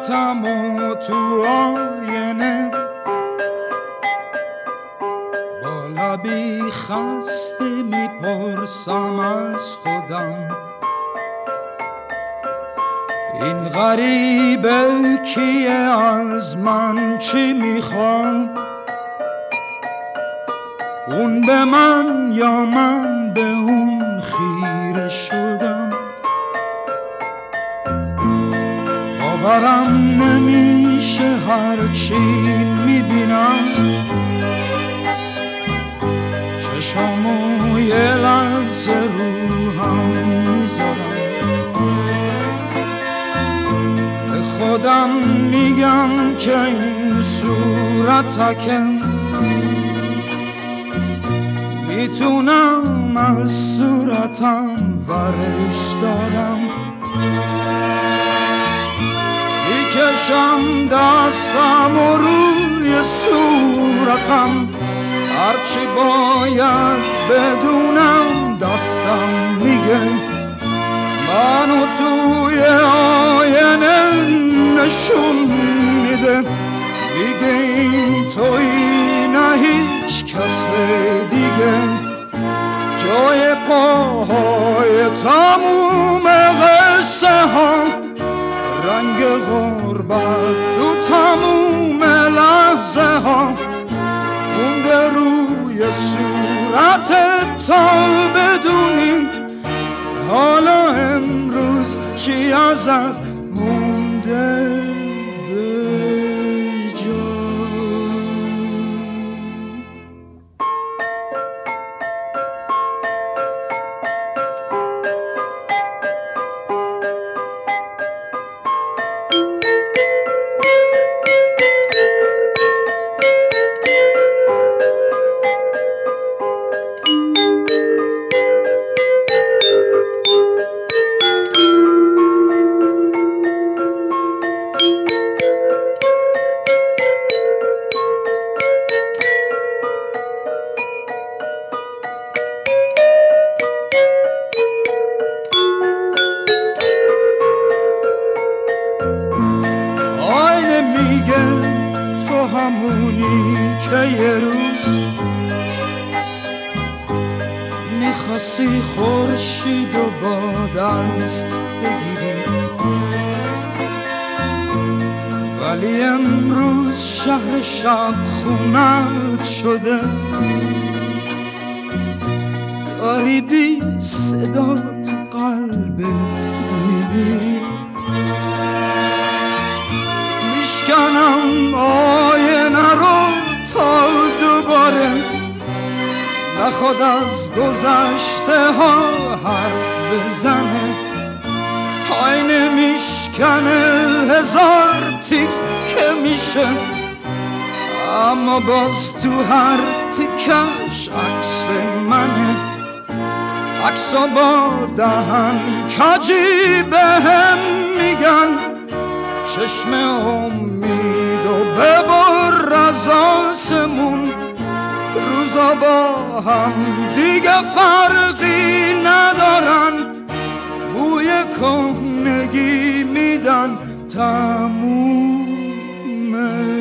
صورتم و تو آینه با لبی خسته میپرسم از خودم این غریبه کیه، از من چی میخواد؟ اون به من یا من به اون خیره شدم. باورم نمیشه هرچی میبینم، چشامو یه لحظه رو هم میذارم، به خودم میگم که این صورتکم میتونم از صورتم ورش دارم، میکشم دستم و روی صورتم، هرچی باید بدونم دستم میگه منو توی آینه نشون میده، میگه این تویی نه هیچ کس دیگه، جای پاهای تموم قصه ها، رنگ غربت تو تموم لحظه ها، مونده روی صورتت تا بدونی حالا امروز چی ازت مونده به جا. همونی که یه روز میخواستی خورشید و با دست بگیری، ولی امروز شهر شب خونت شده، داری بی صدا تو قلبت میمیری، میشکنم آینه رو تا دوباره نخواد از گذشته ها حرف بزنه، آینه میشکنه هزار تیکه میشه، اما باز تو هر تیکش عکس منه، عکسا با دهن کجی بهم میگن چشم امید و ببر از آسمون، روزا با هم دیگه فرقی ندارن، بوی کهنگی میدن تموم